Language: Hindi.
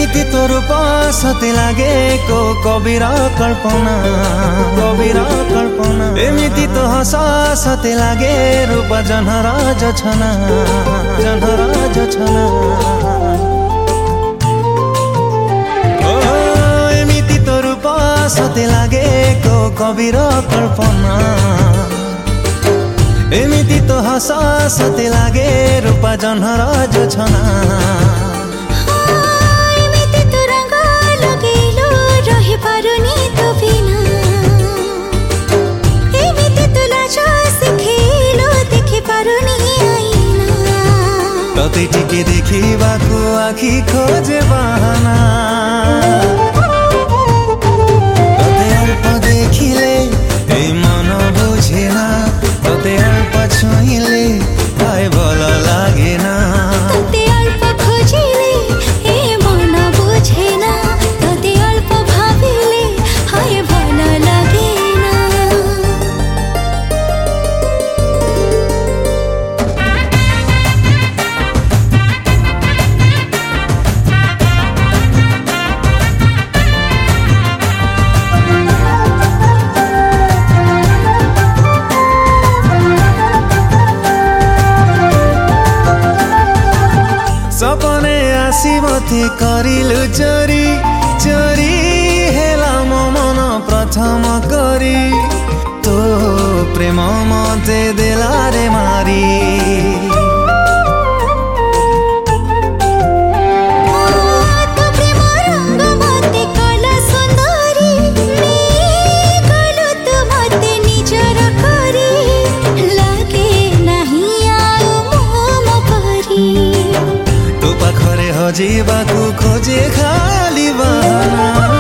एमिति तो रूप सते लागेको कविर कल्पना एमिति तो हस सते लागे रूप जनराज छना एमिति तो रूप सते लागेको कविर कल्पना एमिति तो हस सते लागे रूप जनराज छना एमिति तो रंग लगेलो रही पारुनी तो बिना एमिति तो लाज सिखेलो देखि पारुनी आईना तते टिके देखिबाको आखि खोजे बहाना तते अल्प देखिले ए मन बुझेना तते अल्प छुइले आए भल लागेना तते अल्प खोजिले ए मन बुझेना तते अल्प भाबिले हाय भल लागेना सपने आसिमथे करिलु चोरी चोरी हेला मो मन प्रथम करी तो प्रेम मते देला रे मारी तो प्रेम रंग मते कला सुंदरी कलु तु मते निजर करी लागे नहीं आउ मोम परी तो पाखरे हजिबाको खोजे खाली बहाना